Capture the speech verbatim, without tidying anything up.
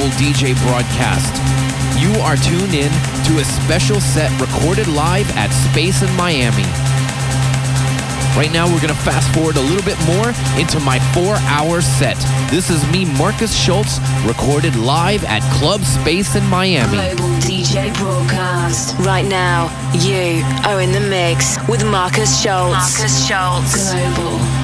Global D J broadcast. You are tuned in to a special set recorded live at Space in Miami. Right now, we're going to fast forward a little bit more into my four-hour set. This is me, Marcus Schultz, recorded live at Club Space in Miami. Global D J broadcast. Right now, you are in the mix with Marcus Schultz. Marcus Schultz. Global